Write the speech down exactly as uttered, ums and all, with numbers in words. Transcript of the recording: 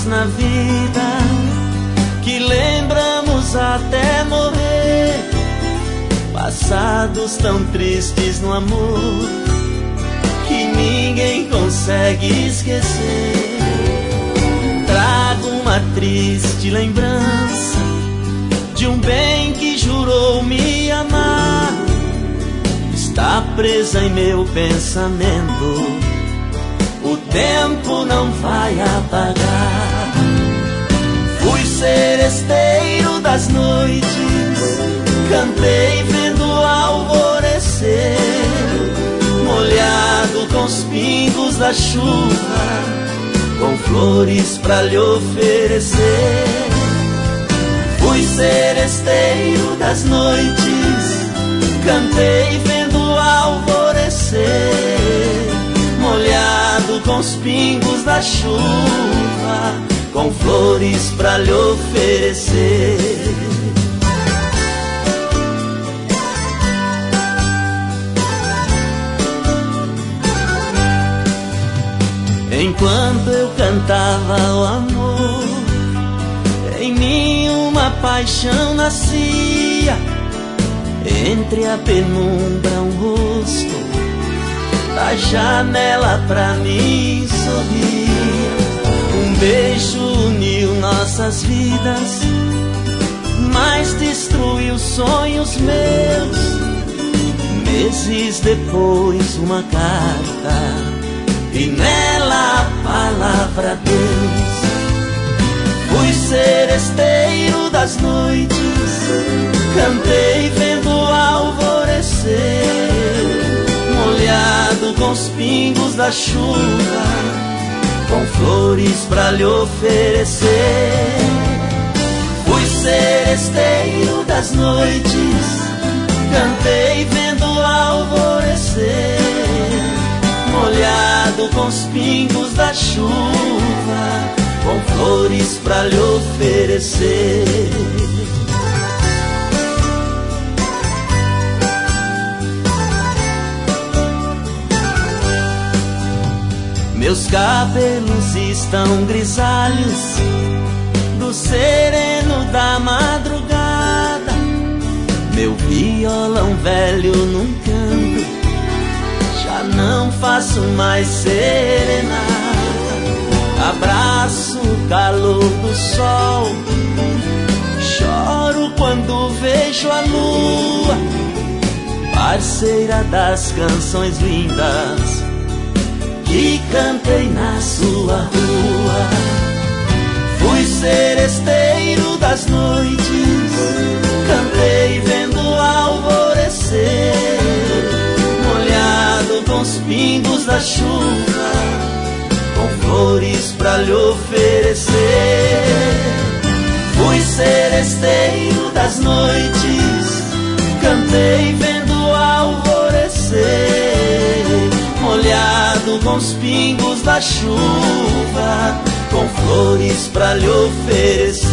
na vida que lembramos até morrer, passados tão tristes no amor que ninguém consegue esquecer. Trago uma triste lembrança de um bem que jurou me amar, está presa em meu pensamento, o tempo não vai apagar. Fui seresteiro das noites, cantei vendo o alvorecer, molhado com os pingos da chuva, com flores pra lhe oferecer. Fui seresteiro das noites, cantei vendo o alvorecer, molhado com os pingos da chuva, com flores pra lhe oferecer. Enquanto eu cantava o amor, em mim uma paixão nascia, entre a penumbra um rosto da janela pra mim sorria. Um beijo uniu nossas vidas, mas destruiu sonhos meus. Meses depois uma carta e nela a palavra Deus. Fui seresteiro das noites, cantei vendo o alvorecer, molhado com os pingos da chuva, com flores pra lhe oferecer. Fui seresteiro das noites, cantei vendo o alvorecer, molhado com os pingos da chuva, com flores pra lhe oferecer. Meus cabelos estão grisalhos do sereno da madrugada, meu violão velho num canto, já não faço mais serenata. Abraço o calor do sol, choro quando vejo a lua, parceira das canções lindas que cantei na sua rua. Fui seresteiro das noites, cantei vendo o alvorecer, molhado com os pingos da chuva, com flores pra lhe oferecer. Fui seresteiro das noites, cantei vendo o alvorecer, molhado com os pingos da chuva, com flores pra lhe oferecer.